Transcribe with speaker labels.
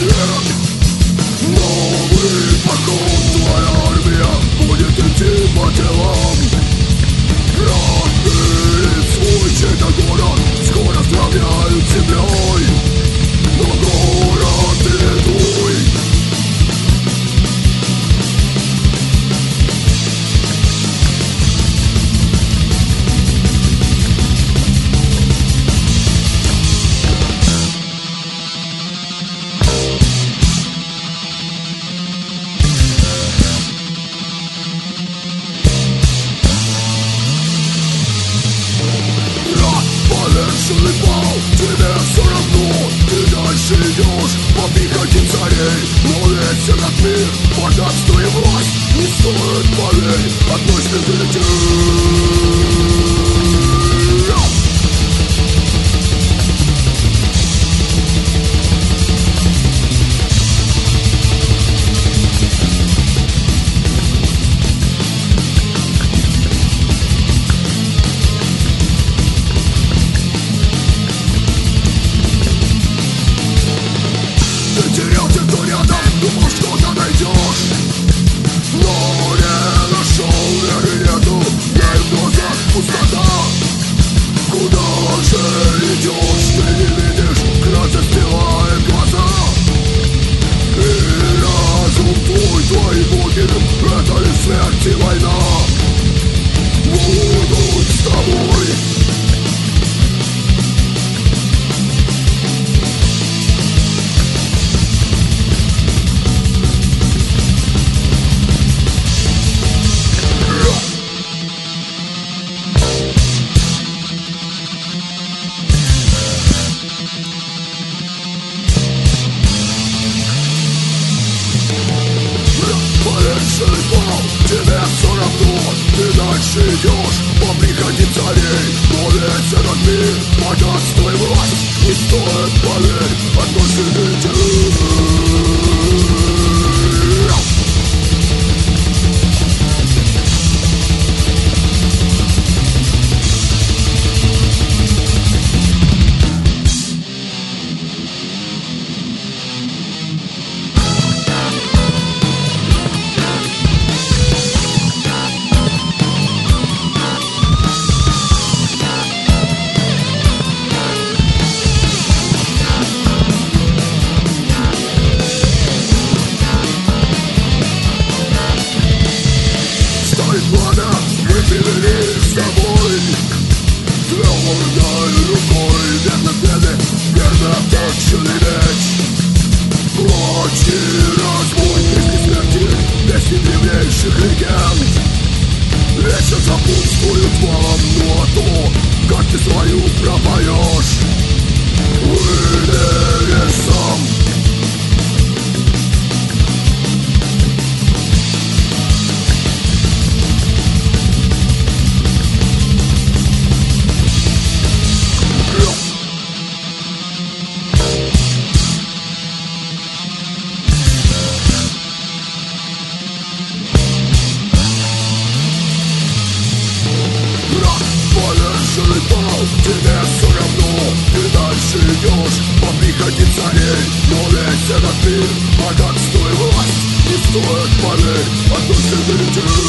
Speaker 1: свет. Новый поход, твоя армия будет идти по делам. Разберет свой чей-то город, скоро сравняют с землей. Но город не твой. Повешенный пал, тебе все равно. Ты дальше идешь по прихоти царей. Но весь этот мир, богатство и власть не стоит полей одной звезды. Терял те, кто рядом, думал, что-то найдешь, но не нашел, веры нету, да и в глазах пустота. Куда же идешь, ты не видишь, крат застилает глаза. И разум твой, твои боги, это лишь смерть и война будут с тобой. Тебе все равно, ты дальше идешь по прихоти царей. Но весь этот мир, богатство и власть не стоит, поверь, одной звезды. Выпили с тобой твердой рукой, верно беды, верно точный меч. Плачи, разбой, песни смерти, песни древнейших легенд. Вечно сопутствуют вам, ну а то, как ты свою пропоешь, выберешь сам. Тебе все равно, ты дальше идешь по прихоти царей. Но весь этот мир, богатство и власть не стоит, поверь, одной звезды.